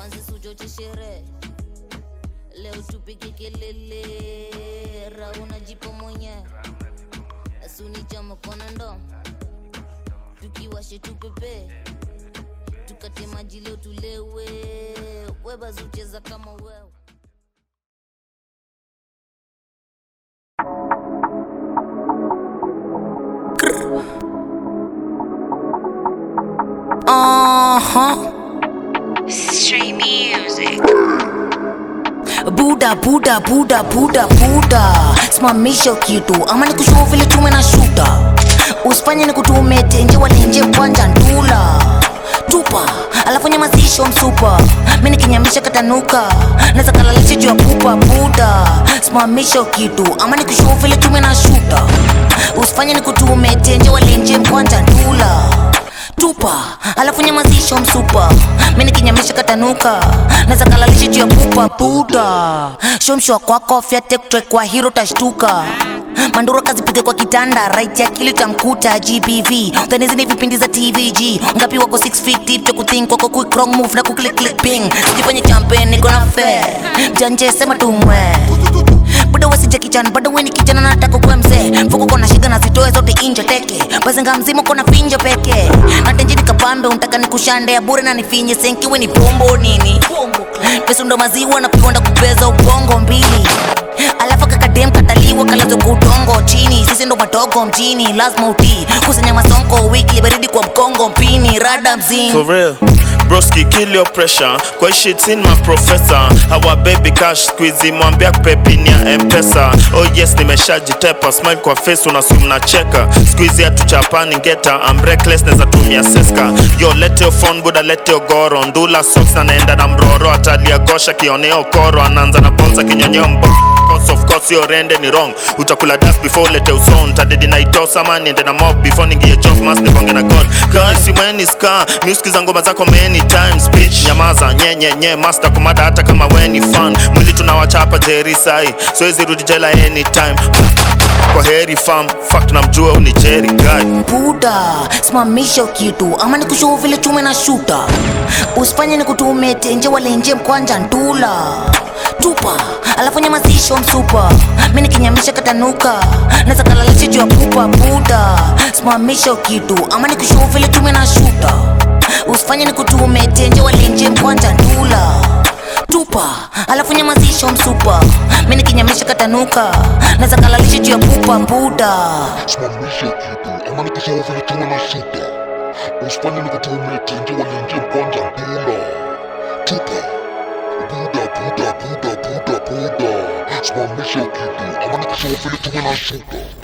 manzi sujoche shere. Leo tupige kelele, rauna jipo mwenye. Asuni chama kona ndo, tukiwashe tupepe. Tukate maji leo tulewe, weba zucheza kama wewe. Stray music. Buda Buda Buda Buda Buda, simamisha kitu ama nikushow vile tume na shoota. Usifanye nikutume tenje walenje kwanja ndula. Tupa, alafu nyamazisho msupa. Mimi nikinyamisha katanuka, naweza kalalisha juu ya pupa. Buda, simamisha kitu ama nikushow vile tume na shoota. Usifanye nikutume tenje walenje kwanja ndula. Tupa, alafu nyamazisho msupa. Mimi nikinyamisha katanuka, naweza kalalisha juu ya pupa. Buda, shomshwa kwako fiate kutrek kwa hero tashtuka. Mandura kazi pige kwa kitanda, right ya kili tamkuta GBV. Utanizi ni vipindi za TVG. Ngapi wako 6 feet deep, choku think wako quick wrong move na kuklik click ping. Sijifanye champion niko na fair, mjanje sema tumwe. Buda wasije kijana, bado weni kijana na nataka kuwa mzee. Mfuko kona shida na zitoe zote inje teke. Bazenga mzima kona finja peke. Natenji nikapambe, unataka nikushande ya bure na nifinye senki weni pombo nini. Pesu ndo maziwa na kuonda kupeza ubongo mbili. Alafu kakadem kataliwa kalazo kutongo chini. Sisi ndo madogo mjini, lazima uti kusanya masonko wiki, baridi kwa mkongo mpini, rada mzini. For real, broski kill your pressure. Kwa shit's in my professor. Our baby cash squeezy, mwambia kupepini ya M-Pesa. Oh yes, nimeshajitepa, smile kwa face unasum na cheka. Squeezy ya tuchapani ngeta, I'm reckless neza tumia seska. Yo, let your phone buda, let your goro. Ndula socks na naenda na mroro. Atalia gosha kioneo koro, ananza na bonza kinyonyeo mbo. Of course your rende ni wrong. Utakula dust before lete uson. Tadedi na itosa man, niende na mob before ningie job mask nikonge na god. Kasi weni ska, miuskiza ngoma zako many times. Bitch, nyamaza, nye master kumada hata kama weni fan. Mwili tunawachapa Jerry sai, so hizi rudi jela anytime. Kwa heri fam, fuck tunamjua uni Jerry guy. Buda, simamisha kitu ama nikushow vile tume na shoota. Usifanye nikutume tenje walenje mkwanja ndula. Tupa, alafu nyamazisho msupa. Mimi nikinyamisha katanuka, naweza kalalisha juu ya pupa. Buda, simamisha kitu ama nikushow vile tume na shoota. Usifanye nikutume tenje walenje mkwanja ndula. Tupa, alafu nyamazisho msupa. Mimi nikinyamisha katanuka, naweza kalalisha juu ya pupa. Buda, simamisha kitu ama nikushow vile tume na shoota. Usifanye nikutume tenje walenje mkwanja ndula. Tupa, Buda Buda Buda Buda Buda, simamisha kitu ama nikushow vile tume na shoota.